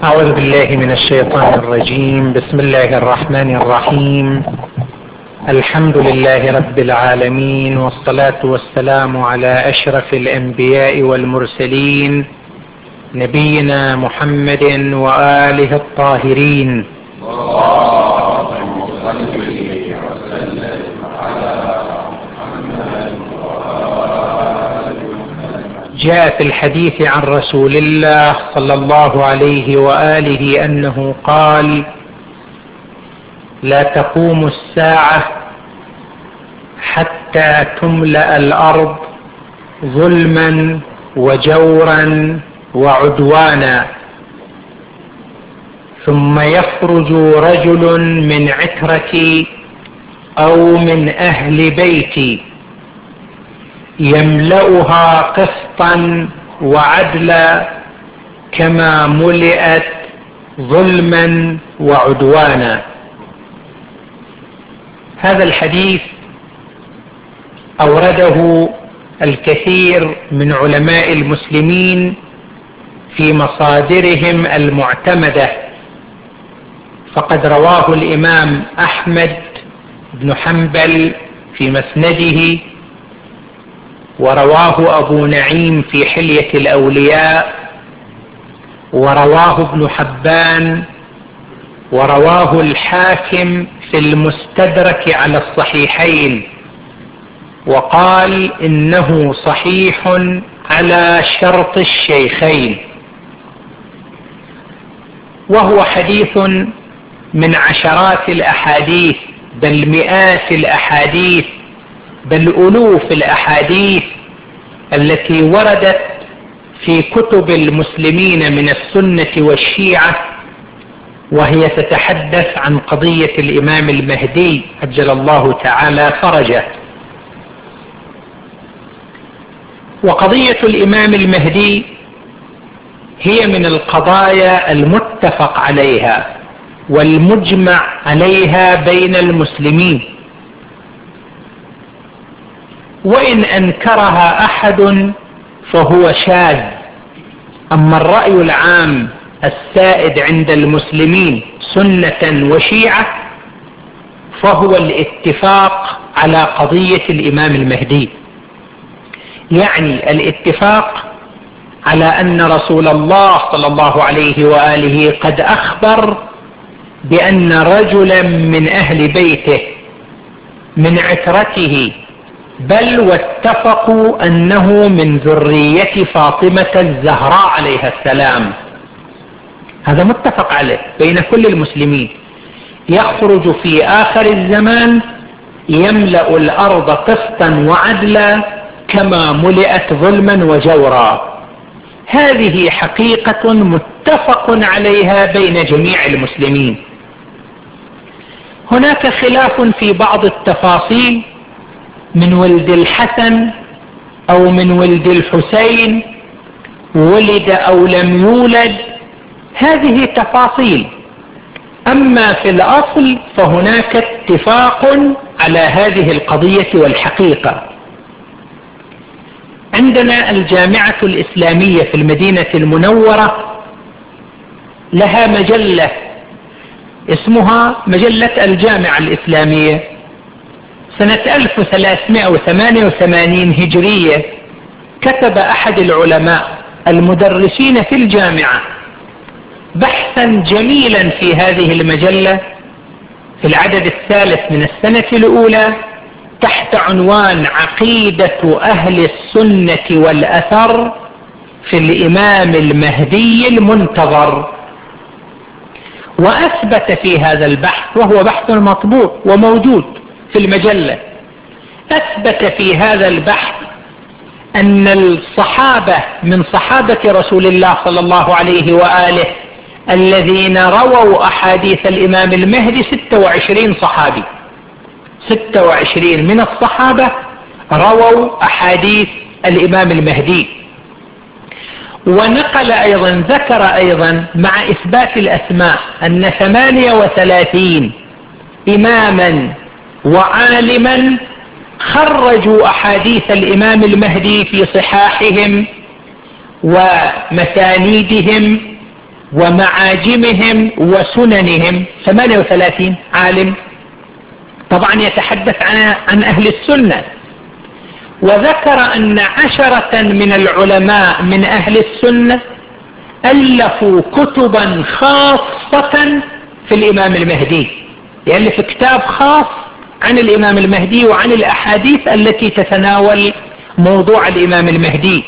أعوذ بالله من الشيطان الرجيم. بسم الله الرحمن الرحيم. الحمد لله رب العالمين، والصلاة والسلام على أشرف الأنبياء والمرسلين، نبينا محمد وآله الطاهرين. جاء في الحديث عن رسول الله صلى الله عليه وآله أنه قال: لا تقوم الساعة حتى تملأ الأرض ظلما وجورا وعدوانا، ثم يخرج رجل من عترتي أو من أهل بيتي يملأها قسطا وعدلا كما ملئت ظلما وعدوانا. هذا الحديث أورده الكثير من علماء المسلمين في مصادرهم المعتمدة، فقد رواه الإمام أحمد بن حنبل في مسنده، ورواه أبو نعيم في حلية الأولياء، ورواه ابن حبان، ورواه الحاكم في المستدرك على الصحيحين، وقال إنه صحيح على شرط الشيخين. وهو حديث من عشرات الأحاديث، بل مئات الأحاديث، بل ألوف الأحاديث التي وردت في كتب المسلمين من السنة والشيعة، وهي تتحدث عن قضية الإمام المهدي عجل الله تعالى فرجه. وقضية الإمام المهدي هي من القضايا المتفق عليها والمجمع عليها بين المسلمين، وإن أنكرها أحد فهو شاذ. أما الرأي العام السائد عند المسلمين سنة وشيعة فهو الاتفاق على قضية الإمام المهدي، يعني الاتفاق على أن رسول الله صلى الله عليه وآله قد أخبر بأن رجلا من أهل بيته من عترته، بل واتفقوا أنه من ذرية فاطمة الزهراء عليها السلام، هذا متفق عليه بين كل المسلمين، يخرج في آخر الزمان يملأ الأرض قسطا وعدلا كما ملئت ظلما وجورا. هذه حقيقة متفق عليها بين جميع المسلمين. هناك خلاف في بعض التفاصيل، من ولد الحسن أو من ولد الحسين، ولد أو لم يولد، هذه تفاصيل. أما في الأصل فهناك اتفاق على هذه القضية والحقيقة. عندنا الجامعة الإسلامية في المدينة المنورة لها مجلة اسمها مجلة الجامعة الإسلامية، سنة 1388 هجرية كتب أحد العلماء المدرسين في الجامعة بحثا جميلا في هذه المجلة في العدد الثالث من السنة الأولى تحت عنوان عقيدة أهل السنة والأثر في الإمام المهدي المنتظر. وأثبت في هذا البحث، وهو بحث مطبوع وموجود في المجلة، أثبت في هذا البحث أن الصحابة من صحابة رسول الله صلى الله عليه وآله الذين رووا أحاديث الإمام المهدي 26 صحابي، 26 من الصحابة رووا أحاديث الإمام المهدي. ونقل أيضا، ذكر أيضا مع إثبات الأسماء أن 38 إماما وعالما خرجوا أحاديث الإمام المهدي في صحاحهم ومسانيدهم ومعاجمهم وسننهم 38 عالم، طبعا يتحدث عن أهل السنة، وذكر أن 10 من العلماء من أهل السنة ألفوا كتبا خاصة في الإمام المهدي، يألف كتاب خاص عن الإمام المهدي وعن الأحاديث التي تتناول موضوع الإمام المهدي.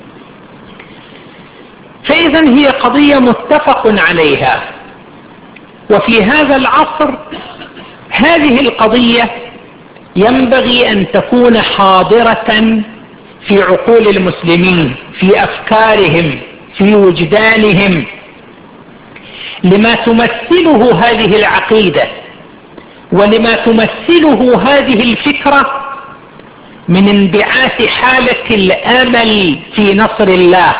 فإذا هي قضية متفق عليها، وفي هذا العصر هذه القضية ينبغي أن تكون حاضرة في عقول المسلمين، في أفكارهم، في وجدانهم، لما تمثله هذه العقيدة ولما تمثله هذه الفكرة من انبعاث حالة الأمل في نصر الله،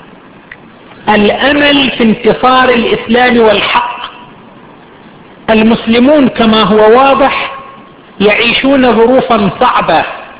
الأمل في انتصار الإسلام والحق. المسلمون كما هو واضح يعيشون ظروفا صعبة،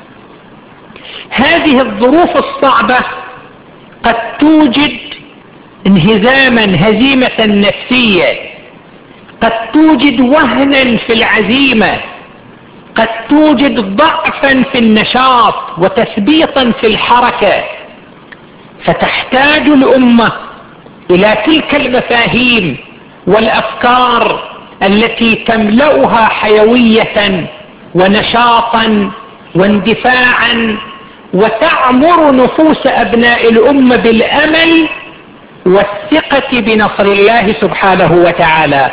هذه الظروف الصعبة قد توجد انهزاما، هزيمة نفسية، قد توجد وهنا في العزيمة، قد توجد ضعفا في النشاط وتثبيطا في الحركة، فتحتاج الأمة إلى تلك المفاهيم والأفكار التي تملأها حيوية ونشاطا واندفاعا، وتعمر نفوس أبناء الأمة بالأمل والثقة بنصر الله سبحانه وتعالى.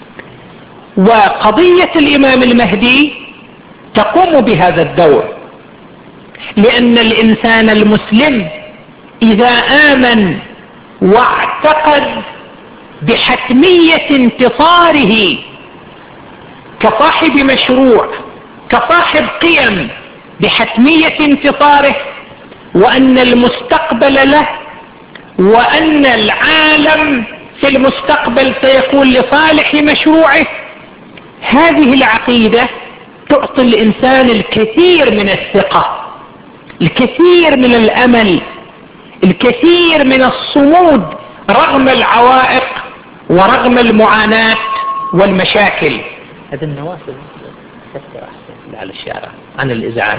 وقضية الإمام المهدي تقوم بهذا الدور، لأن الإنسان المسلم إذا آمن واعتقد بحتمية انتصاره كصاحب مشروع، كصاحب قيم، بحتمية انتصاره، وأن المستقبل له، وأن العالم في المستقبل سيكون لصالح مشروعه، هذه العقيدة تعطي الإنسان الكثير من الثقة، الكثير من الأمل، الكثير من الصمود رغم العوائق ورغم المعاناة والمشاكل. هذا النوافذ تفتح أحسن على الشارع عن الإزعاج.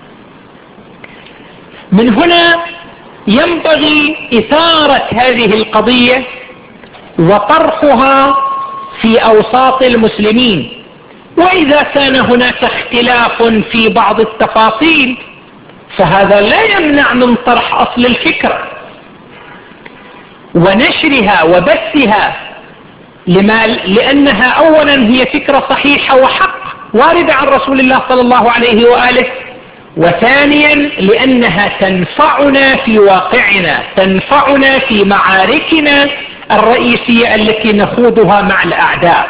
من هنا ينبغي إثارة هذه القضية وطرحها في أوساط المسلمين، وإذا كان هناك اختلاف في بعض التفاصيل فهذا لا يمنع من طرح أصل الفكرة ونشرها وبثها، لأنها أولا هي فكرة صحيحة وحق واردة عن رسول الله صلى الله عليه وآله، وثانيا لأنها تنفعنا في واقعنا، تنفعنا في معاركنا الرئيسية التي نخوضها مع الأعداء.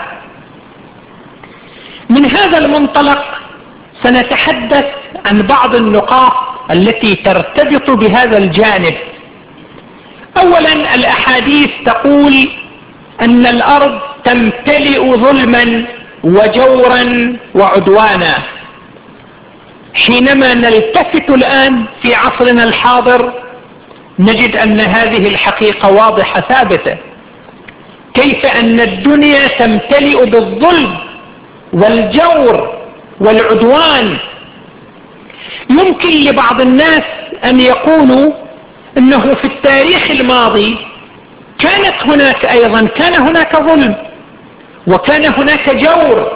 من هذا المنطلق سنتحدث عن بعض النقاط التي ترتبط بهذا الجانب. أولا، الأحاديث تقول أن الأرض تمتلئ ظلما وجورا وعدوانا. حينما نلتفت الآن في عصرنا الحاضر نجد أن هذه الحقيقة واضحة ثابتة، كيف أن الدنيا تمتلئ بالظلم والجور والعدوان. يمكن لبعض الناس أن يقولوا أنه في التاريخ الماضي كان هناك ظلم وكان هناك جور،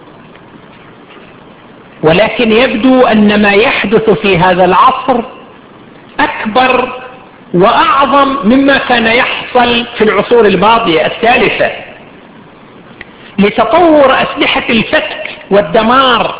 ولكن يبدو أن ما يحدث في هذا العصر أكبر وأعظم مما كان يحصل في العصور الماضية الثالثة، لتطور أسلحة الفتك والدمار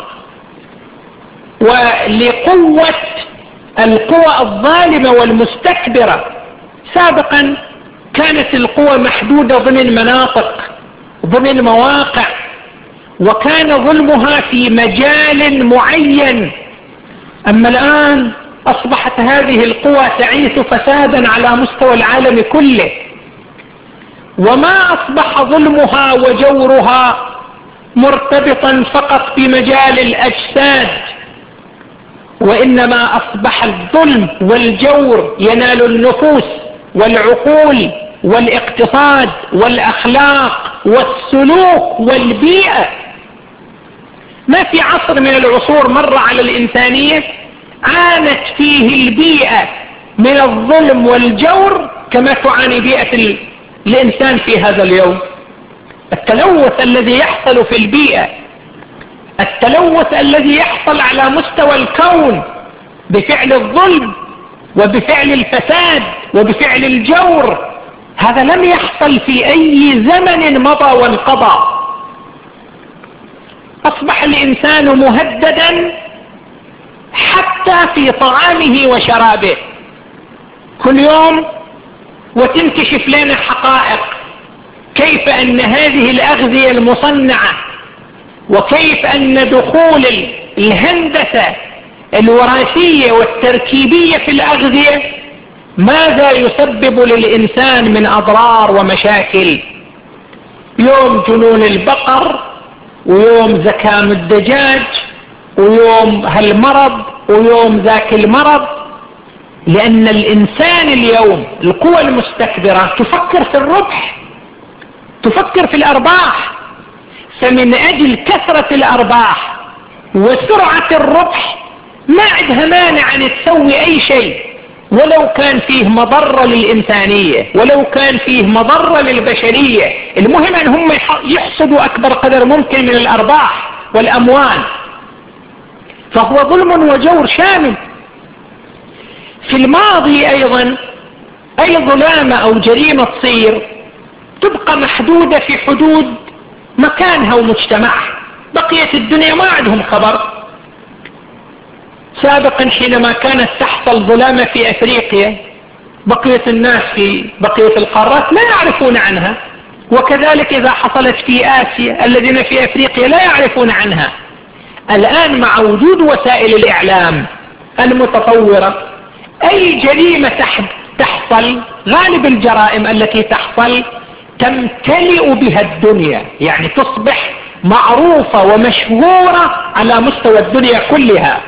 ولقوة القوى الظالمة والمستكبرة. سابقا كانت القوى محدودة ضمن مناطق، ضمن مواقع، وكان ظلمها في مجال معين. أما الآن أصبحت هذه القوى تعيث فسادا على مستوى العالم كله، وما أصبح ظلمها وجورها مرتبطا فقط بمجال الأجساد، وإنما أصبح الظلم والجور ينال النفوس والعقول والاقتصاد والأخلاق والسلوك والبيئة. ما في عصر من العصور مر على الإنسانية عانت فيه البيئة من الظلم والجور كما تعاني بيئة الإنسان في هذا اليوم. التلوث الذي يحصل في البيئة، التلوث الذي يحصل على مستوى الكون بفعل الظلم وبفعل الفساد وبفعل الجور، هذا لم يحصل في أي زمن مضى وانقضى. أصبح الإنسان مهددا حتى في طعامه وشرابه. كل يوم وتنكشف لنا حقائق كيف أن هذه الأغذية المصنعة وكيف أن دخول الهندسة الوراثية والتركيبية في الأغذية ماذا يسبب للإنسان من أضرار ومشاكل. يوم جنون البقر، ويوم زكام الدجاج، ويوم هالمرض، ويوم ذاك المرض. لأن الإنسان اليوم القوى المستكبرة تفكر في الربح، تفكر في الأرباح، فمن أجل كثرة الأرباح وسرعة الربح ما عندها مانع أن تسوي أي شيء ولو كان فيه مضرة للإنسانية، ولو كان فيه مضرة للبشرية. المهم أن هم يحصدوا أكبر قدر ممكن من الأرباح والأموال. فهو ظلم وجور شامل. في الماضي أيضا أي ظلامة أو جريمة تصير تبقى محدودة في حدود مكانها ومجتمعها، بقية الدنيا ما عندهم خبر. سابقا حينما كانت تحصل ظلامة في أفريقيا بقية الناس في بقية القارات لا يعرفون عنها، وكذلك إذا حصلت في آسيا الذين في أفريقيا لا يعرفون عنها. الآن مع وجود وسائل الإعلام المتطورة أي جريمة تحصل، غالب الجرائم التي تحصل تمتلئ بها الدنيا، يعني تصبح معروفة ومشهورة على مستوى الدنيا كلها.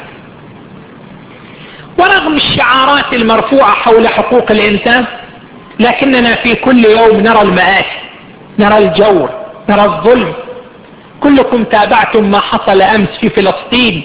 ورغم الشعارات المرفوعة حول حقوق الإنسان لكننا في كل يوم نرى المآسي، نرى الجور، نرى الظلم. كلكم تابعتم ما حصل أمس في فلسطين.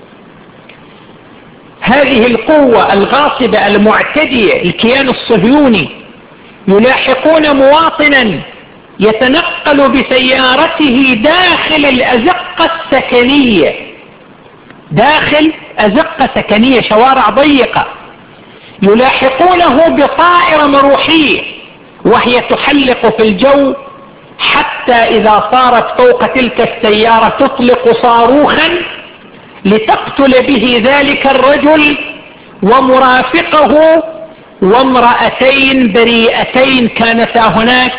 هذه القوة الغاصبة المعتدية الكيان الصهيوني يلاحقون مواطنا يتنقل بسيارته داخل الأزقة السكنية، داخل أزقة سكنية شوارع ضيقة، يلاحقونه بطائرة مروحية وهي تحلق في الجو حتى إذا صارت فوق تلك السيارة تطلق صاروخا لتقتل به ذلك الرجل ومرافقه وامرأتين بريئتين كانتا هناك،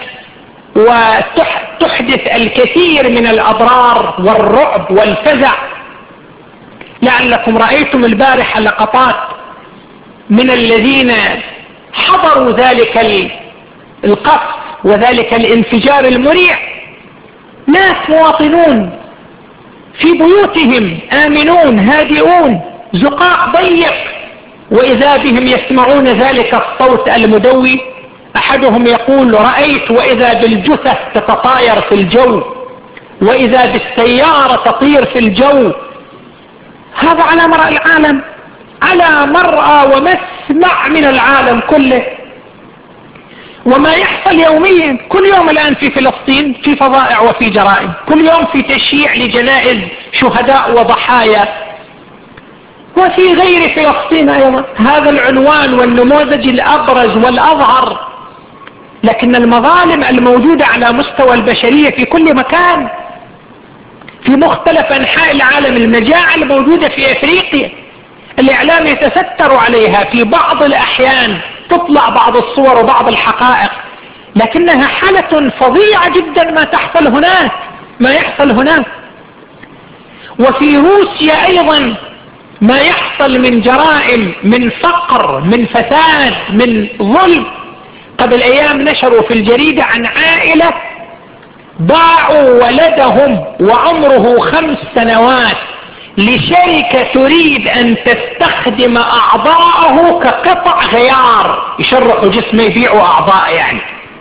وتحدث الكثير من الأضرار والرعب والفزع. لعلكم رأيتم البارحة لقطات من الذين حضروا ذلك القصف وذلك الانفجار المريع، ناس مواطنون في بيوتهم آمنون هادئون، زقاق ضيق، وإذا بهم يسمعون ذلك الصوت المدوي. أحدهم يقول رأيت وإذا بالجثث تتطاير في الجو، وإذا بالسيارة تطير في الجو. هذا على مرأى العالم، على مرأى ومسمع من العالم كله. وما يحصل يوميا، كل يوم الآن في فلسطين في فظائع وفي جرائم، كل يوم في تشييع لجنائز شهداء وضحايا. وفي غير فلسطين أيضا هذا العنوان والنموذج الأبرز والأظهر. لكن المظالم الموجودة على مستوى البشرية في كل مكان، في مختلف أنحاء العالم. المجاعة الموجودة في أفريقيا الإعلام يتستر عليها، في بعض الأحيان تطلع بعض الصور وبعض الحقائق، لكنها حالة فظيعة جدا ما تحصل هناك، ما يحصل هناك. وفي روسيا أيضا ما يحصل من جرائم، من فقر، من فساد، من ظلم. قبل أيام نشروا في الجريدة عن عائلة باعوا ولدهم وعمره 5 سنوات لشركة تريد أن تستخدم أعضاءه كقطع غيار، يشرحوا جسمه يبيعوا أعضاء يعني.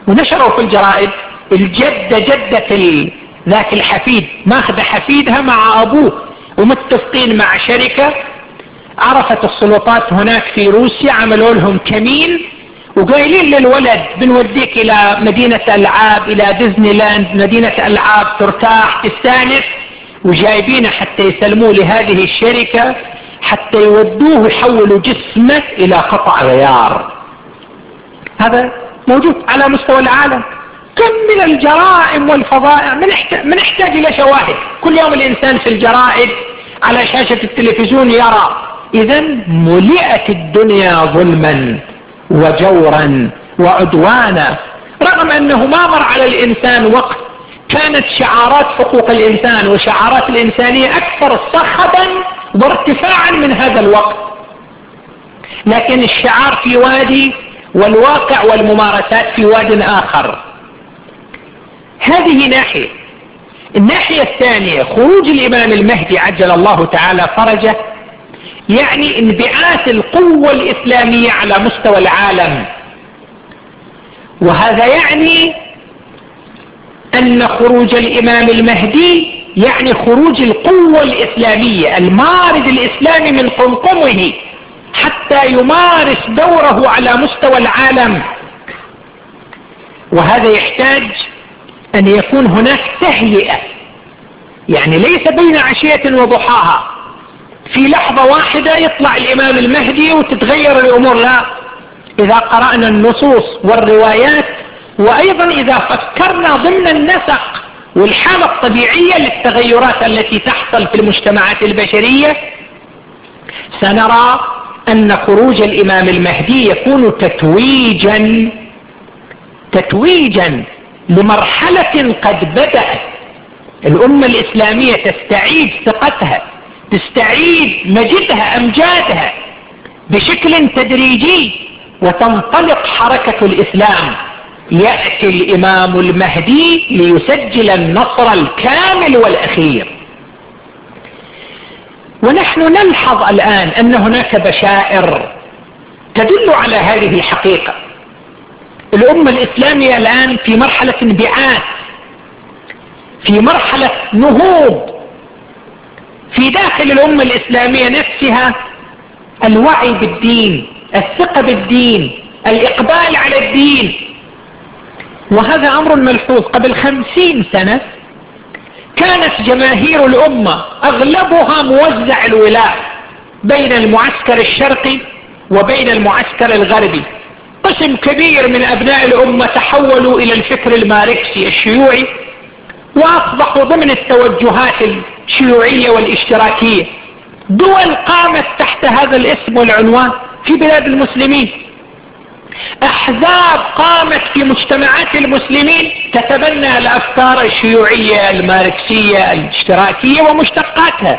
ونشروا في الجرائد جدة ذاك الحفيد ماخذ حفيدها مع أبوه ومتفقين مع شركة. عرفت السلطات هناك في روسيا، عملوا لهم كمين وقايلين للولد بنوديك إلى مدينة ألعاب، إلى ديزني لاند، مدينة ألعاب ترتاح تستانس، وجايبينه حتى يسلموه لهذه الشركة حتى يودوه ويحولوا جسمه إلى قطع غيار. هذا موجود على مستوى العالم. كم من الجرائم والفظائع من يحتاج إلى شواهد. كل يوم الإنسان في الجرائد على شاشة التلفزيون يرى. إذن ملئت الدنيا ظلما وجورا وعدوانا، رغم أنه ما مر على الإنسان وقت كانت شعارات حقوق الإنسان وشعارات الإنسانية أكثر صخبا وارتفاعا من هذا الوقت، لكن الشعار في وادي والواقع والممارسات في واد آخر. هذه ناحية. الناحية الثانية خروج الإمام المهدي عجل الله تعالى فرجه، يعني انبعاث القوة الإسلامية على مستوى العالم. وهذا يعني أن خروج الإمام المهدي يعني خروج القوة الإسلامية، المارد الإسلامي من قمقمه حتى يمارس دوره على مستوى العالم. وهذا يحتاج أن يكون هناك تهيئة، يعني ليس بين عشية وضحاها في لحظة واحدة يطلع الإمام المهدي وتتغير الأمور. لا، إذا قرأنا النصوص والروايات وأيضا إذا فكرنا ضمن النسق والحالة الطبيعية للتغيرات التي تحصل في المجتمعات البشرية، سنرى أن خروج الإمام المهدي يكون تتويجا لمرحلة قد بدأت. الأمة الإسلامية تستعيد ثقتها، تستعيد مجدها أمجادها بشكل تدريجي، وتنطلق حركة الإسلام. يأتي الإمام المهدي ليسجل النصر الكامل والأخير. ونحن نلحظ الآن أن هناك بشائر تدل على هذه الحقيقة. الأمة الإسلامية الآن في مرحلة انبعاث، في مرحلة نهوض في داخل الأمة الإسلامية نفسها. الوعي بالدين، الثقة بالدين، الإقبال على الدين، وهذا أمر ملحوظ. قبل 50 سنة كانت جماهير الأمة أغلبها موزع الولاء بين المعسكر الشرقي وبين المعسكر الغربي. قسم كبير من أبناء الأمة تحولوا إلى الفكر الماركسي الشيوعي وأصبحوا ضمن التوجهات الشيوعية والاشتراكية. دول قامت تحت هذا الاسم والعنوان في بلاد المسلمين. أحزاب قامت في مجتمعات المسلمين تتبنى الأفكار الشيوعية الماركسية الاشتراكية ومشتقاتها.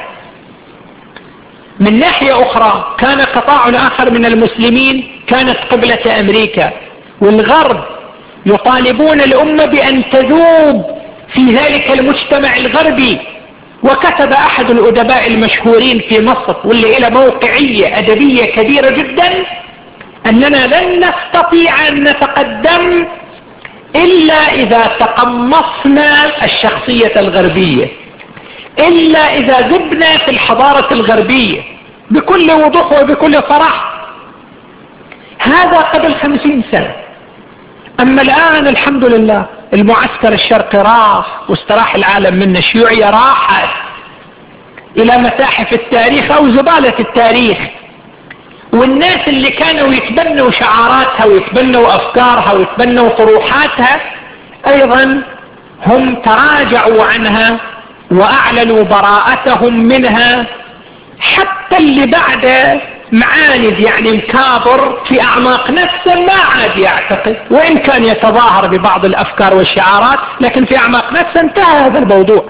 من ناحية أخرى كان قطاع آخر من المسلمين كانت قبلة أمريكا والغرب يطالبون الأمة بأن تذوب في ذلك المجتمع الغربي. وكتب أحد الأدباء المشهورين في مصر واللي له موقعية أدبية كبيرة جدا أننا لن نستطيع أن نتقدم إلا إذا تقمصنا الشخصية الغربية، إلا إذا ذبنا في الحضارة الغربية بكل وضوح وبكل صراحة. هذا قبل 50 سنة. أما الآن الحمد لله المعسكر الشرقي راح واستراح العالم من الشيوعية، راحت إلى متاحف التاريخ أو زبالة التاريخ. والناس اللي كانوا يتبنوا شعاراتها ويتبنوا أفكارها ويتبنوا طروحاتها أيضا هم تراجعوا عنها وأعلنوا براءتهم منها. حتى اللي بعد معاند يعني مكابر في أعماق نفسه ما عاد يعتقد، وإن كان يتظاهر ببعض الأفكار والشعارات، لكن في أعماق نفسه انتهى هذا الموضوع.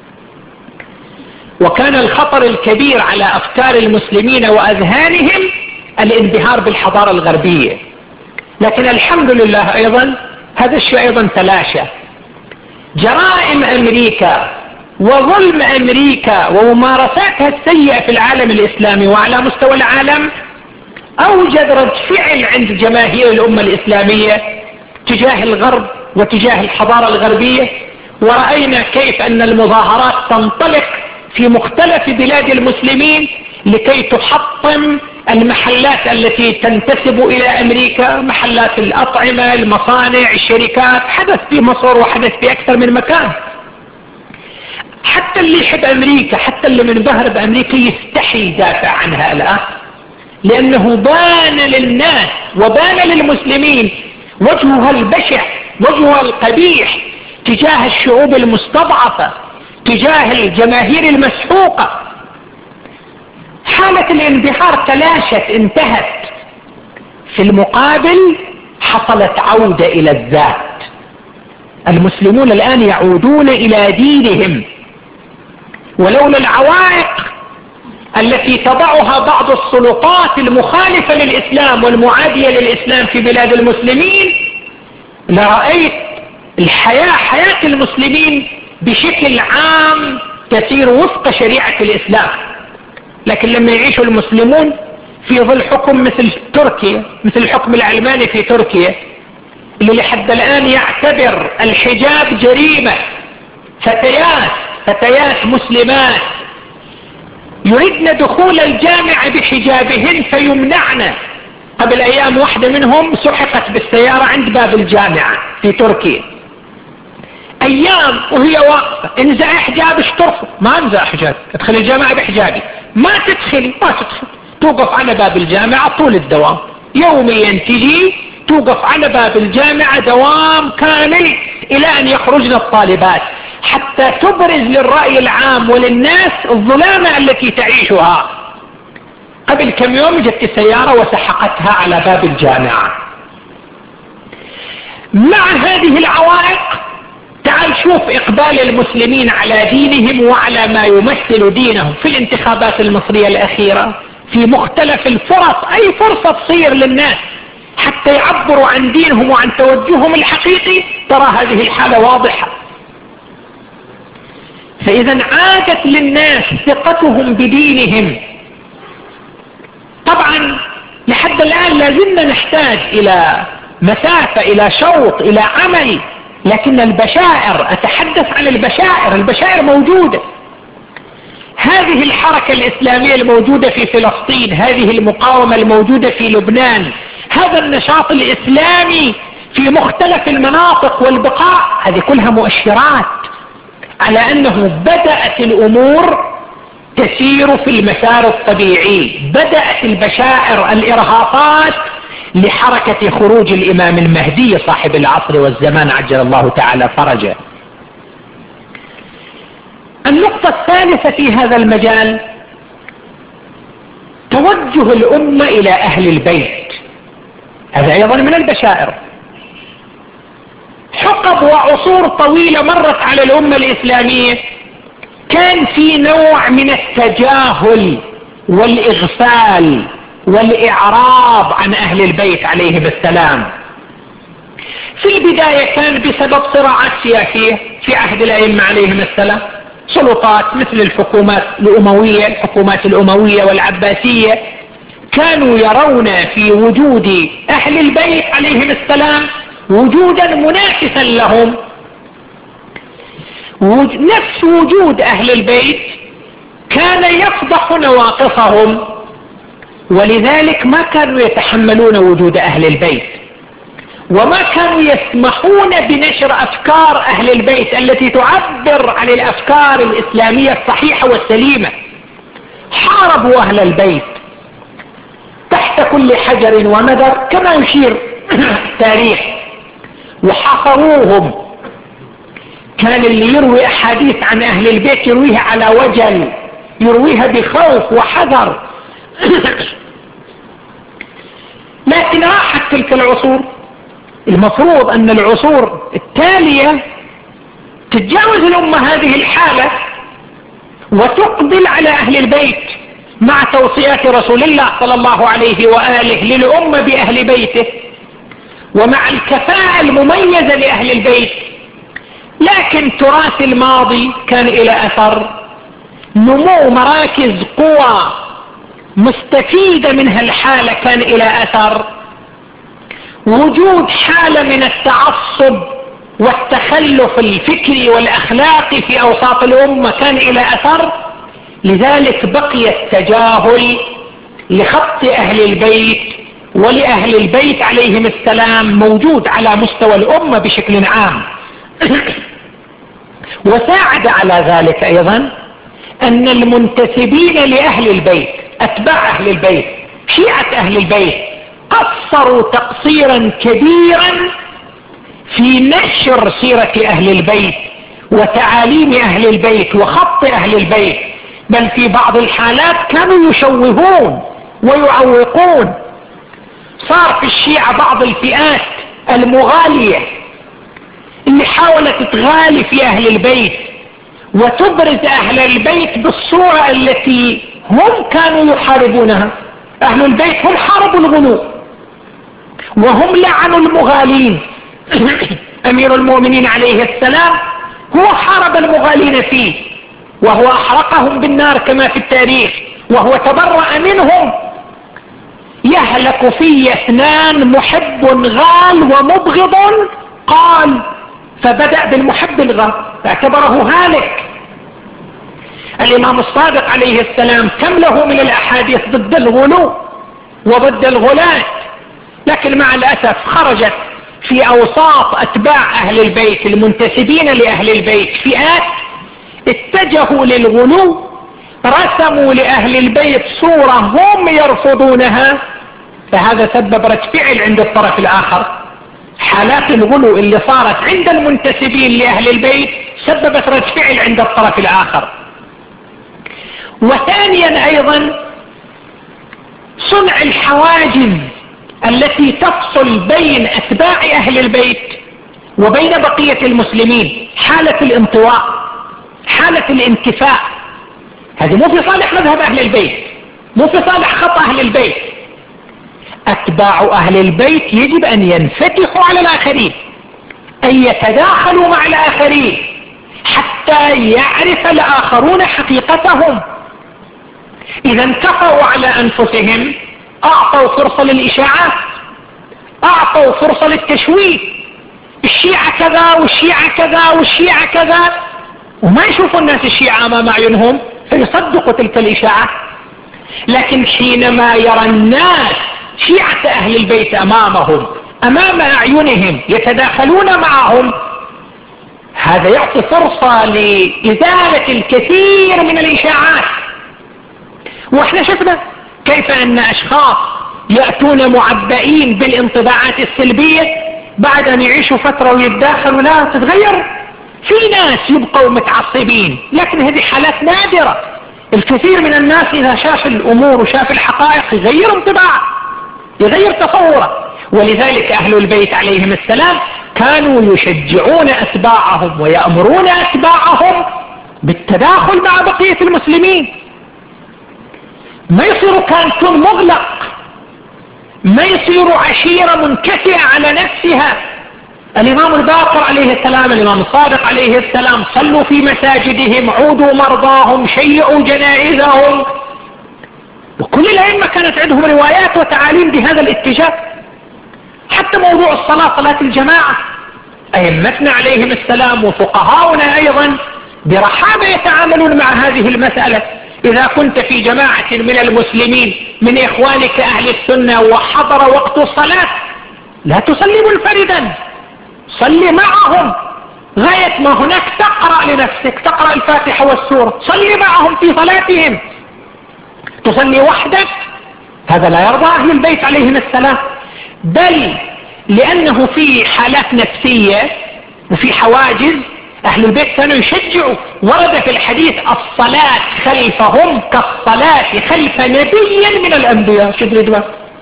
وكان الخطر الكبير على أفكار المسلمين وأذهانهم الانبهار بالحضارة الغربية. لكن الحمد لله أيضا هذا الشيء أيضا تلاشى. جرائم أمريكا وظلم أمريكا وممارساتها السيئة في العالم الإسلامي وعلى مستوى العالم أوجد رد فعل عند جماهير الأمة الإسلامية تجاه الغرب وتجاه الحضارة الغربية، ورأينا كيف أن المظاهرات تنطلق في مختلف بلاد المسلمين لكي تحطم المحلات التي تنتسب إلى أمريكا، محلات الأطعمة، المصانع، الشركات. حدث في مصر وحدث في أكثر من مكان. حتى اللي يحب أمريكا، حتى اللي منبهر بأمريكا يستحي يدافع عنها الآن، لأنه بان للناس وبان للمسلمين وجهها البشع، وجهها القبيح تجاه الشعوب المستضعفة، تجاه الجماهير المسحوقة. حالة الانبهار تلاشت، انتهت. في المقابل حصلت عودة إلى الذات. المسلمون الآن يعودون إلى دينهم، ولولا العوائق التي تضعها بعض السلطات المخالفة للإسلام والمعادية للإسلام في بلاد المسلمين لرأيت حياة المسلمين بشكل عام تسير وفق شريعة الإسلام. لكن لما يعيش المسلمون في ظل حكم مثل تركيا، مثل الحكم العلماني في تركيا اللي لحد الآن يعتبر الحجاب جريمة، فتيات مسلمات يريدن دخول الجامعة بحجابهن فيمنعن. قبل أيام واحدة منهم سحقت بالسيارة عند باب الجامعة في تركيا، أيام وهي واقفة. انزع حجابش ترفض، ما انزع حجاب، ادخل الجامعة بحجابي. ما تدخل، توقف على باب الجامعة طول الدوام، يوميا تجي توقف على باب الجامعة دوام كامل إلى أن يخرجن الطالبات، حتى تبرز للرأي العام وللناس الظلامة التي تعيشها. قبل كم يوم جت سيارة وسحقتها على باب الجامعة. مع هذه العوائق تعال شوف إقبال المسلمين على دينهم وعلى ما يمثل دينهم في الانتخابات المصرية الأخيرة، في مختلف الفرص. أي فرصة تصير للناس حتى يعبروا عن دينهم وعن توجههم الحقيقي، ترى هذه الحالة واضحة. فإذا عادت للناس ثقتهم بدينهم. طبعا لحد الآن لازلنا نحتاج إلى مسافة، إلى شوط، إلى عمل، لكن البشائر، أتحدث عن البشائر موجودة. هذه الحركة الإسلامية الموجودة في فلسطين، هذه المقاومة الموجودة في لبنان، هذا النشاط الإسلامي في مختلف المناطق والبقاع، هذه كلها مؤشرات على أنه بدأت الأمور تسير في المسار الطبيعي. بدأت البشائر، الإرهاصات لحركة خروج الإمام المهدي صاحب العصر والزمان عجل الله تعالى فرجه. النقطة الثالثة في هذا المجال توجه الأمة إلى أهل البيت، هذا أيضا من البشائر. حقب وعصور طويلة مرت على الأمة الإسلامية كان في نوع من التجاهل والإغفال والإعراض عن أهل البيت عليهم السلام. في البداية كان بسبب صراعات سياسية في عهد الأئمة عليهم السلام، سلطات مثل الحكومات الأموية، الحكومات الأموية والعباسية كانوا يرون في وجود أهل البيت عليهم السلام وجودا منافسا لهم. نفس وجود أهل البيت كان يفضح نواقصهم، ولذلك ما كانوا يتحملون وجود أهل البيت، وما كانوا يسمحون بنشر أفكار أهل البيت التي تعبر عن الأفكار الإسلامية الصحيحة والسليمة. حاربوا أهل البيت تحت كل حجر ومدر كما يشير التاريخ، وحصروهم. كان اللي يروي أحاديث عن أهل البيت يرويها على وجل، يرويها بخوف وحذر. لكن راحت تلك العصور. المفروض أن العصور التالية تتجاوز الأمة هذه الحالة وتقبل على أهل البيت مع توصيات رسول الله صلى الله عليه وآله للأمة بأهل بيته، ومع الكفاءة المميزة لأهل البيت. لكن تراث الماضي كان إلى أثر، نمو مراكز قوى مستفيدة منها الحالة كان إلى أثر، وجود حالة من التعصب والتخلف الفكري والأخلاقي في أوساط الأمة كان إلى أثر. لذلك بقي التجاهل لخط أهل البيت ولأهل البيت عليهم السلام موجود على مستوى الأمة بشكل عام. وساعد على ذلك أيضا أن المنتسبين لأهل البيت، أتباع أهل البيت، شيعة أهل البيت، قصروا تقصيرا كبيرا في نشر سيرة أهل البيت وتعاليم أهل البيت وخط أهل البيت، بل في بعض الحالات كانوا يشوهون ويعوقون. صار في الشيعة بعض الفئات المغالية اللي حاولت تغالي في أهل البيت وتبرز أهل البيت بالصورة التي هم كانوا يحاربونها. أهل البيت هم حاربوا الغلو وهم لعنوا المغالين. أمير المؤمنين عليه السلام هو حارب المغالين فيه، وهو أحرقهم بالنار كما في التاريخ، وهو تبرأ منهم. يهلك في 2 محب غال ومبغض قال، فبدأ بالمحب الغال اعتبره هالك. الإمام الصادق عليه السلام كم له من الأحاديث ضد الغلو وضد الغلاة، لكن مع الأسف خرجت في أوساط أتباع أهل البيت المنتسبين لأهل البيت فئات اتجهوا للغلو، رسموا لأهل البيت صورة هم يرفضونها، فهذا سبب رد فعل عند الطرف الآخر. حالات الغلو اللي صارت عند المنتسبين لأهل البيت سببت رد فعل عند الطرف الآخر. وثانيا أيضا صنع الحواجز التي تفصل بين أتباع أهل البيت وبين بقية المسلمين، حالة الانطواء، حالة الانكفاء. هذه مو في صالح مذهب أهل البيت، مو في صالح خط أهل البيت. أتباع أهل البيت يجب أن ينفتحوا على الآخرين، أن يتداخلوا مع الآخرين حتى يعرف الآخرون حقيقتهم. إذا انكفوا على أنفسهم أعطوا فرصة للإشاعات، أعطوا فرصة للتشويه. الشيعة كذا والشيعة كذا والشيعة كذا، وما يشوفوا الناس الشيعة أمام أعينهم فيصدقوا تلك الإشاعة. لكن حينما يرى الناس شيعة أهل البيت أمامهم أمام أعينهم يتداخلون معهم، هذا يعطي فرصة لإزالة الكثير من الإشاعات. واحنا شفنا كيف أن أشخاص يأتون معبئين بالانطباعات السلبية بعد أن يعيشوا فترة ويتداخلوا لا تتغير. في ناس يبقوا متعصبين، لكن هذه حالات نادرة. الكثير من الناس إذا شاف الأمور وشاف الحقائق يغير انطباعه، يغير تصوره. ولذلك أهل البيت عليهم السلام كانوا يشجعون أتباعهم ويأمرون أتباعهم بالتداخل مع بقية المسلمين. ما يصيروا كانتون مغلق، ما يصيروا عشيرة منكسرة على نفسها. الإمام الباقر عليه السلام، الإمام الصادق عليه السلام صلوا في مساجدهم، عودوا مرضاهم، شيعوا جنائزهم، وكل الأئمة كانت عندهم روايات وتعاليم بهذا الاتجاه. حتى موضوع الصلاة، صلاة الجماعة، أئمتنا عليهم السلام وفقهاؤنا أيضا برحابة يتعاملون مع هذه المسألة. إذا كنت في جماعة من المسلمين من إخوانك أهل السنة وحضر وقت الصلاة، لا تصلي منفردا، صلي معهم. غاية ما هناك تقرأ لنفسك، تقرأ الفاتحة والسورة، صلي معهم في صلاتهم. تصلي وحدك، هذا لا يرضى أهل البيت عليهم السلام، بل لأنه في حالات نفسية وفي حواجز. أهل البيت كانوا يشجعوا، ورد في الحديث الصلاة خلفهم كالصلاة خلف نبي من الأنبياء. شدري دواء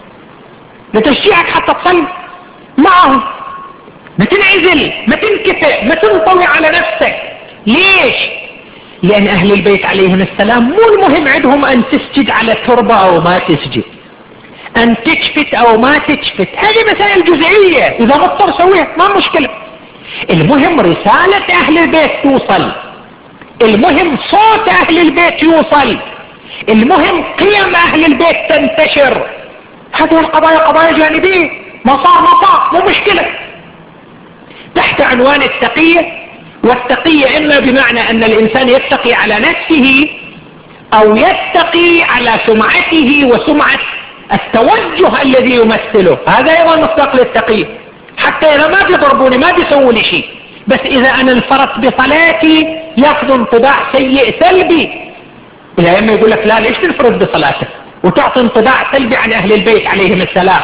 لتشجيعك حتى تصلي معهم، ما تنعزل، ما تنكفئ، ما تنطوي على نفسك. ليش؟ لأن أهل البيت عليهم السلام مو المهم عندهم أن تسجد على تربة أو ما تسجد، أن تشفت أو ما تشفت، هذه مسائل جزئية، إذا مضطر سويها ما مشكلة. المهم رسالة أهل البيت توصل، المهم صوت أهل البيت يوصل، المهم قيم أهل البيت تنتشر. هذه القضايا قضايا جانبية، ما صار مو مشكلة، تحت عنوان التقية. والتقية إما بمعنى أن الإنسان يتقي على نفسه أو يتقي على سمعته وسمعة التوجه الذي يمثله، هذا أيضا مصداق للتقية. حتى إذا ما بيضربوني ما بيسووا لي شيء، بس إذا أنا انفرطت بصلاتي يأخذ انطباع سيء سلبي. الأئمة يقول لك لا، ليش تنفرط بصلاتك وتعطي انطباع سلبي عن أهل البيت عليهم السلام.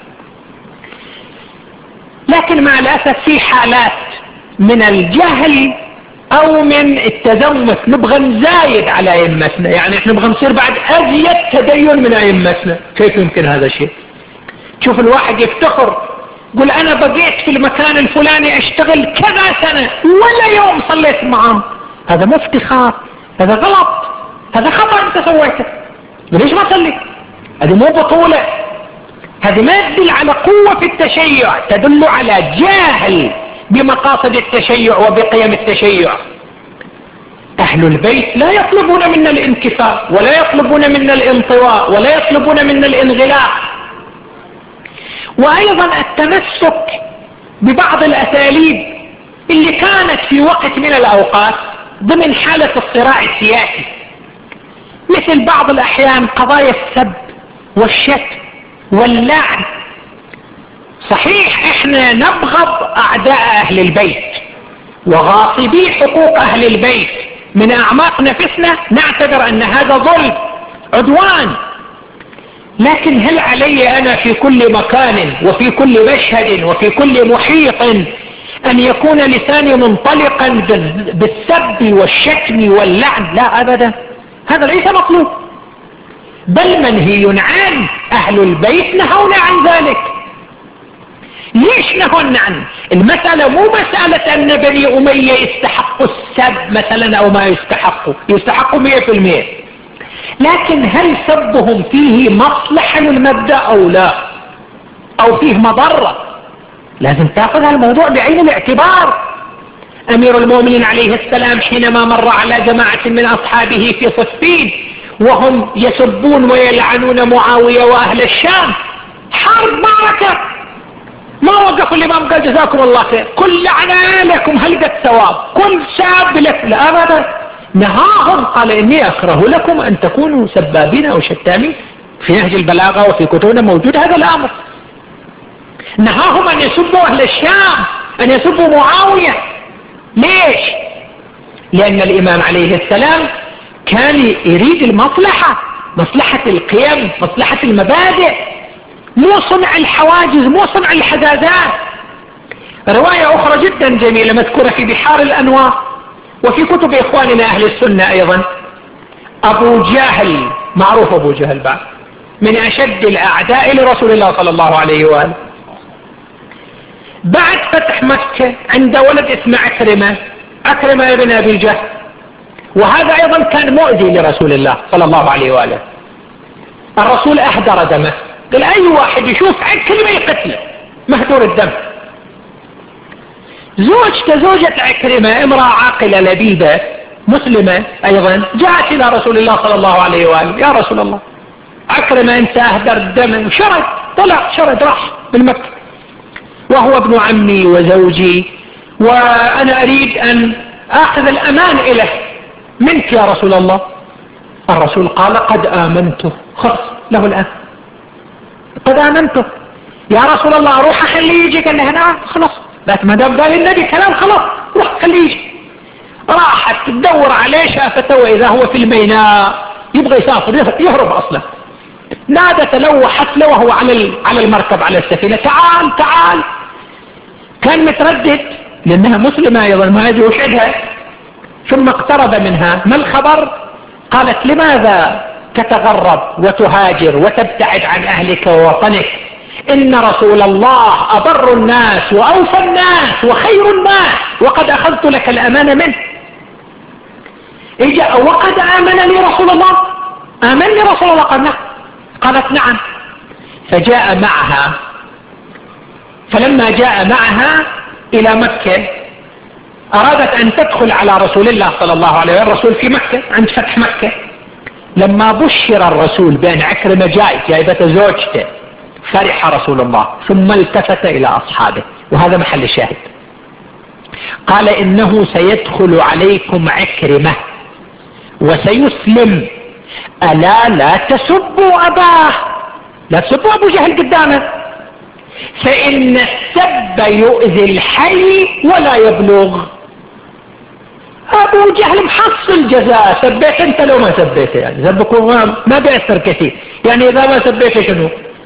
لكن مع الأسف في حالات من الجهل أو من التزمت نبغى نزايد على أئمتنا، يعني احنا نبغى نصير بعد أزيد تدين من أئمتنا. كيف يمكن هذا الشيء؟ شوف الواحد يفتخر يقول أنا بقيت في المكان الفلاني أشتغل كذا سنة ولا يوم صليت معهم. هذا مو افتخار، هذا غلط، هذا خطأ أنت سويته. ليش ما صلي؟ هذه مو بطولة، هذه ما تدل على قوة في التشيع، تدل على جاهل بمقاصد التشيع وبقيم التشيع. أهل البيت لا يطلبون منا الانكفاء ولا يطلبون منا الانطواء ولا يطلبون منا الانغلاق. وأيضا التمسك ببعض الأساليب اللي كانت في وقت من الأوقات ضمن حالة الصراع السياسي، مثل بعض الأحيان قضايا السب والشتم واللعن. صحيح احنا نبغض أعداء أهل البيت وغاصبي حقوق أهل البيت من أعماق نفسنا، نعتبر أن هذا ظلم عدوان. لكن هل علي أنا في كل مكان وفي كل مشهد وفي كل محيط أن يكون لساني منطلقا بالسب والشتم واللعن؟ لا أبدا، هذا ليس مطلوب، بل منهي عنه. أهل البيت نهونا عن ذلك. ليش نهونا عنه؟ المسألة مو مسألة أن بني أمية يستحقوا السب مثلا أو ما يستحقوا 100%، لكن هل سبهم فيه مصلحة للمبدأ أو لا، أو فيه مضرة؟ لازم تأخذ الموضوع بعين الاعتبار. أمير المؤمنين عليه السلام حينما مر على جماعة من أصحابه في صفين وهم يسبون ويلعنون معاوية وأهل الشام، حرب معركة، ما وقفوا الإمام قال جزاكم الله خير، كل لعنة لكم هلقة ثواب، كل ساب لك. لا أبدا، نهاهم، قال إني أكره لكم أن تكونوا سبابين أو شتامين. في نهج البلاغة وفي كتبنا موجود هذا الأمر. نهاهم أن يسبوا أهل الشام، أن يسبوا معاوية. ليش؟ لأن الإمام عليه السلام كان يريد المصلحة، مصلحة القيم، مصلحة المبادئ، مو صنع الحواجز، مو صنع الحدادات. رواية أخرى جدا جميلة مذكورة في بحار الأنوار وفي كتب إخواننا أهل السنة أيضا. أبو جهل، معروف أبو جهل بعد، من أشد الأعداء لرسول الله صلى الله عليه وآله. بعد فتح مكة عند ولد اسمه عكرمة ابن أبي جهل، وهذا أيضا كان مؤذي لرسول الله صلى الله عليه وآله. الرسول أهدر دمه، قال أي واحد يشوف عكرمة يقتله، مهدور الدم. زوجة عكرمة امرأة عاقلة لبيبة مسلمة أيضا، جاءت إلى رسول الله صلى الله عليه وآله: يا رسول الله، عكرمة أنت أهدر الدم، وشرد، طلع شرد راح من مكة، وهو ابن عمي وزوجي، وأنا أريد أن أخذ الأمان إليه منك يا رسول الله. الرسول قال: قد آمنته، خلاص له الآن، قد آمنته يا رسول الله، أروح أخليه يجي. قال هنا خلاص، لكن ما دام قال النبي كلام خلاص، روح خليه يجي. راحت تدور عليه، شافته وإذا هو في الميناء يبغى يسافر يهرب أصلا. نادت له وحت له وهو على المركب على السفينة: تعال تعال. كان متردد لأنها مسلمة أيضا ما يدري وشدها، ثم اقترب منها: ما الخبر؟ قالت: لماذا تتغرب وتهاجر وتبتعد عن أهلك ووطنك؟ إن رسول الله أبر الناس وأوفى الناس وخير الناس، وقد أخذت لك الأمان منه. وقد آمنني رسول الله، آمنني رسول الله. قال نعم. قالت نعم. فجاء معها، فلما جاء معها إلى مكة أرادت أن تدخل على رسول الله صلى الله عليه وسلم. الرسول في مكة عند فتح مكة. لما بشر الرسول بأن عكرمة جايبة زوجته فرح رسول الله ثم التفت إلى أصحابه، وهذا محل الشاهد، قال إنه سيدخل عليكم عكرمة وسيسلم، ألا لا تسبوا أباه، لا تسبوا أبو جهل قدامه، فإن السب يؤذي الحي ولا يبلغ. أبو جهل محصل جزاء، سبيت أنت لو ما سبيته، يعني سبك ما بيأثر كثير، يعني إذا ما سبيته شنو؟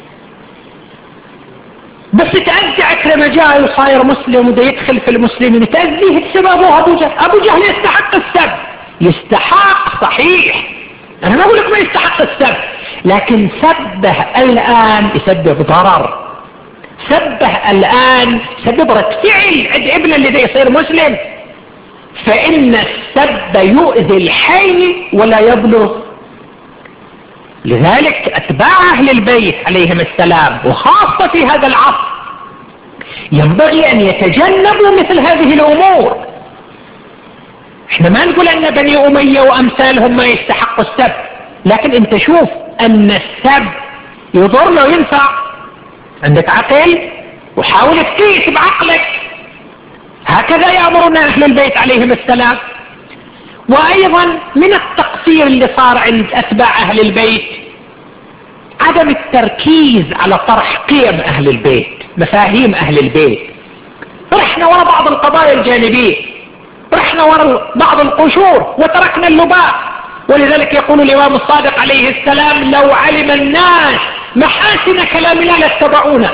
بس تأذي عكرمة جاي وصاير مسلم وده يدخل في المسلمين، تأذيه بسبب أبو جهل. أبو جهل يستحق السب، يستحق صحيح، أنا ما أقول لك ما يستحق السب، لكن سبه الآن يسبب ضرر، سبه الآن سبب رد فعل عند ابن اللي ده يصير مسلم، فإن السب يؤذي الحي ولا يبلغ. لذلك أتباع أهل البيت عليهم السلام وخاصة في هذا العصر ينبغي أن يتجنبوا مثل هذه الأمور. احنا ما نقول أن بني أمية وأمثالهم ما يستحقوا السب، لكن انت شوف أن السب يضر له ينفع. عندك عقل وحاول تقيس بعقلك، هكذا يأمرنا أهل البيت عليهم السلام. وأيضا من التقصير اللي صار عند أتباع أهل البيت عدم التركيز على طرح قيم أهل البيت، مفاهيم أهل البيت. رحنا وراء بعض القضايا الجانبية، رحنا وراء بعض القشور وتركنا اللباء. ولذلك يقول الإمام الصادق عليه السلام: لو علم الناس محاسن كلامنا لاتبعونا.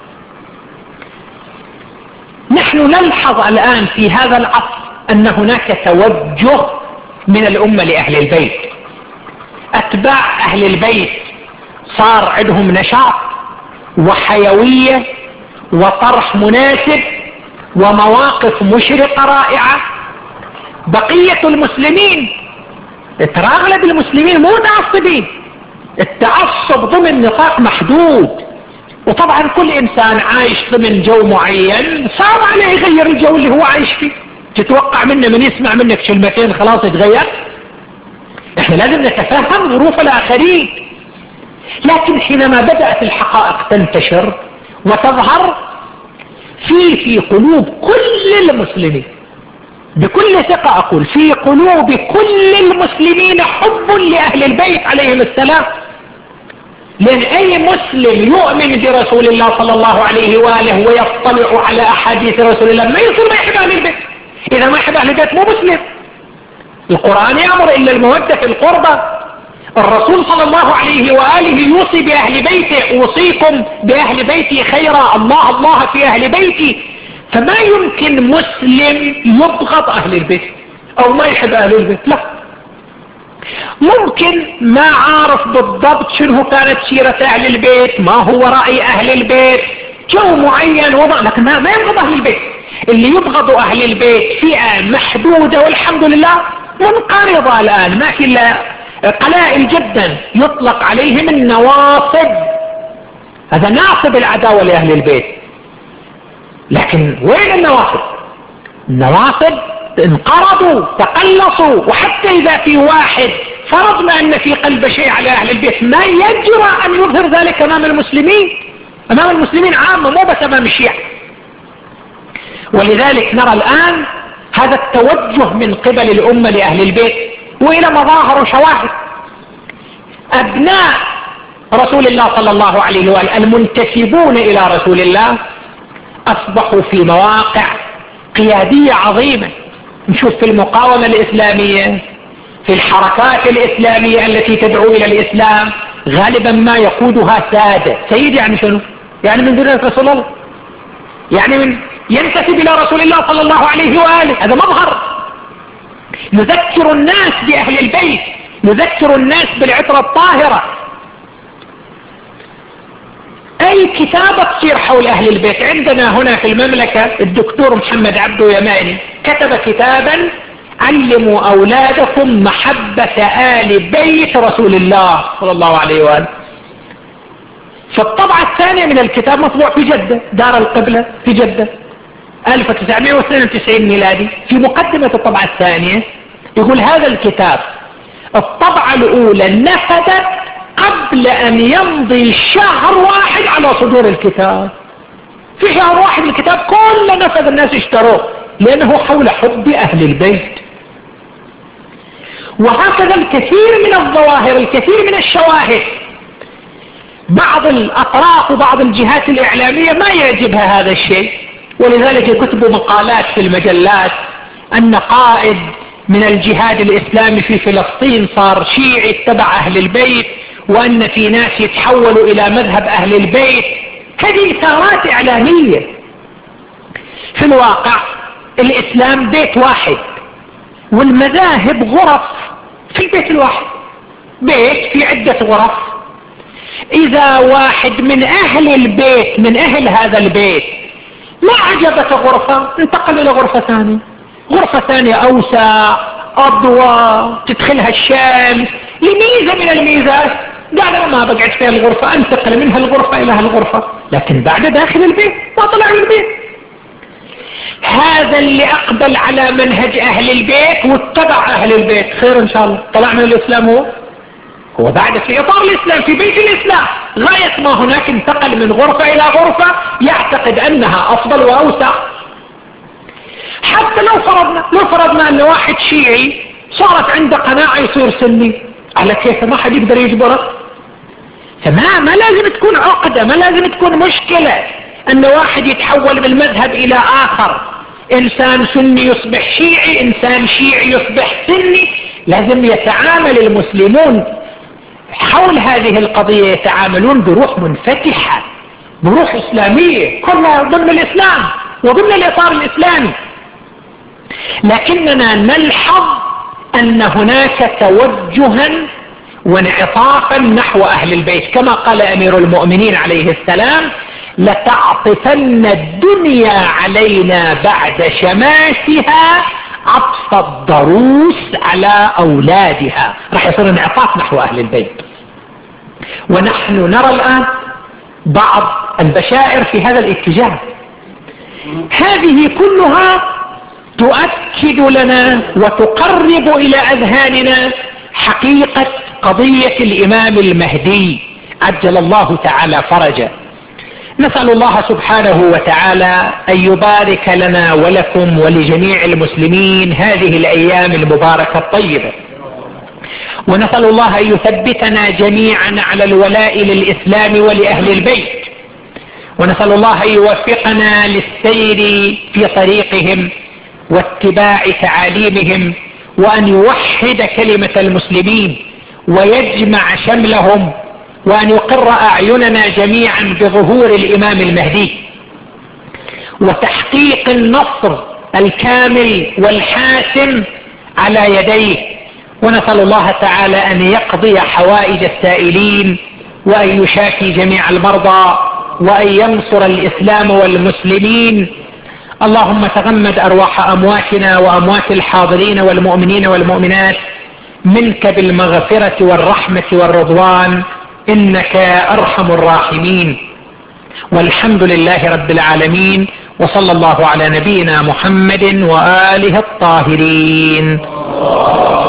نحن نلحظ الآن في هذا العصر أن هناك توجه من الأمة لأهل البيت. أتباع أهل البيت صار عندهم نشاط وحيوية وطرح مناسب ومواقف مشرقة رائعة. بقية المسلمين، ترى أغلب المسلمين مو متعصبين، التعصب ضمن نطاق محدود، وطبعا كل إنسان عايش ضمن جو معين صعب عليه يغير الجو اللي هو عايش فيه. تتوقع منه من يسمع منك كلمتين خلاص يتغير؟ احنا لازم نتفهم ظروف الآخرين. لكن حينما بدأت الحقائق تنتشر وتظهر في قلوب كل المسلمين، بكل ثقة أقول في قلوب كل المسلمين حب لأهل البيت عليهم السلام. لأن أي مسلم يؤمن برسول الله صلى الله عليه وآله ويطلع على أحاديث رسول الله ما يصير ما يحب أهل البيت. إذا ما يحب أهل البيت مو مسلم. القرآن يأمر إلا المودة في القربى، الرسول صلى الله عليه وآله يوصي بأهل بيته: أوصيكم بأهل بيتي خيرا، الله الله في أهل بيتي. فما يمكن مسلم يبغض أهل البيت أو ما يحب أهل البيت، لا. ممكن ما عارف بالضبط شنو كانت سيرة أهل البيت، ما هو رأي أهل البيت، جو معين وضع، لكن ما يبغض أهل البيت. اللي يبغض أهل البيت فئة محدودة والحمد لله منقرضة الآن، ما في إلا قلائل جدا يطلق عليهم النواصب. هذا ناصب العداوة لأهل البيت. لكن وين النواصب؟ النواصب انقرضوا تقلصوا. وحتى إذا في واحد فرضنا أن في قلب شيء على أهل البيت ما يجرى أن يظهر ذلك أمام المسلمين، أمام المسلمين عامة مو بس أمام الشيعة. ولذلك نرى الآن هذا التوجه من قبل الأمة لأهل البيت، وإلى مظاهر وشواهد. أبناء رسول الله صلى الله عليه وآله المنتسبون إلى رسول الله أصبحوا في مواقع قيادية عظيمة. نشوف في المقاومة الإسلامية، في الحركات الإسلامية التي تدعو إلى الإسلام، غالبا ما يقودها سادة. سيد يعني شنو؟ يعني من ذرية رسول الله، يعني من ينتسب إلى رسول الله صلى الله عليه وآله. هذا مظهر نذكر الناس بأهل البيت، نذكر الناس بالعطرة الطاهرة. أي كتابة تصير حول أهل البيت. عندنا هنا في المملكة الدكتور محمد عبده يماني كتب كتابا: علموا أولادكم محبة آل بيت رسول الله صلى الله عليه وآله. فالطبعة الثانية من الكتاب مطبوع في جدة، دار القبلة في جدة 1992 ميلادي. في مقدمة الطبعة الثانية يقول: هذا الكتاب الطبعة الأولى نفذت قبل أن يمضي شهر واحد على صدور الكتاب. في شهر واحد الكتاب كل نفذ الناس اشتروه لأنه حول حب أهل البيت. وهكذا الكثير من الظواهر، الكثير من الشواهد. بعض الأطراف وبعض الجهات الإعلامية ما يعجبها هذا الشيء، ولذلك يكتبوا مقالات في المجلات أن قائد من الجهاد الإسلامي في فلسطين صار شيعي اتبع أهل البيت، وأن في ناس يتحولوا إلى مذهب أهل البيت. هذه إثارات إعلامية. في الواقع الإسلام بيت واحد، والمذاهب غرف في البيت الواحد، بيت في عدة غرف. إذا واحد من أهل البيت، من أهل هذا البيت، ما عجبته غرفة، انتقل إلى غرفة ثانية، غرفة ثانية أوسع أضوى تدخلها الشمس، لميزة من الميزات، قال أنا ما بقعد في الغرفة، انتقل منها الغرفة إلى الغرفة، لكن بعد داخل البيت ما طلع من البيت. هذا اللي أقبل على منهج أهل البيت واتبع أهل البيت، خير إن شاء الله، طلع من الإسلام. هو بعد في إطار الإسلام، في بيت الإسلام، غاية ما هناك انتقل من غرفة إلى غرفة يعتقد أنها أفضل وأوسع. حتى لو فرضنا أن واحد شيعي صارت عنده قناعة يصير سني، على كيف ما حد يقدر يجبره. فما لازم تكون عقدة، ما لازم تكون مشكلة أن واحد يتحول من مذهب إلى آخر. إنسان سني يصبح شيعي، إنسان شيعي يصبح سني. لازم يتعامل المسلمون حول هذه القضية، يتعاملون بروح منفتحة، بروح إسلامية، كلها ضمن الإسلام وضمن الإطار الإسلامي. لكننا نلحظ أن هناك توجها وانعطافا نحو أهل البيت، كما قال أمير المؤمنين عليه السلام: لتعطفن الدنيا علينا بعد شماسها عطف الضروس على أولادها. راح يصير انعطاف نحو أهل البيت. ونحن نرى الآن بعض البشائر في هذا الاتجاه. هذه كلها تؤكد لنا وتقرب إلى أذهاننا حقيقة قضية الإمام المهدي عجل الله تعالى فرجه. نسأل الله سبحانه وتعالى أن يبارك لنا ولكم ولجميع المسلمين هذه الأيام المباركة الطيبة، ونسأل الله أن يثبتنا جميعا على الولاء للإسلام ولأهل البيت، ونسأل الله أن يوفقنا للسير في طريقهم واتباع تعاليمهم، وأن يوحد كلمة المسلمين ويجمع شملهم، وأن يقر أعيننا جميعا بظهور الإمام المهدي وتحقيق النصر الكامل والحاسم على يديه. ونسأل الله تعالى أن يقضي حوائج السائلين، وأن يشافي جميع المرضى، وأن ينصر الإسلام والمسلمين. اللهم تغمد أرواح أمواتنا وأموات الحاضرين والمؤمنين والمؤمنات منك بالمغفرة والرحمة والرضوان، إنك أرحم الراحمين. والحمد لله رب العالمين، وصلى الله على نبينا محمد وآله الطاهرين.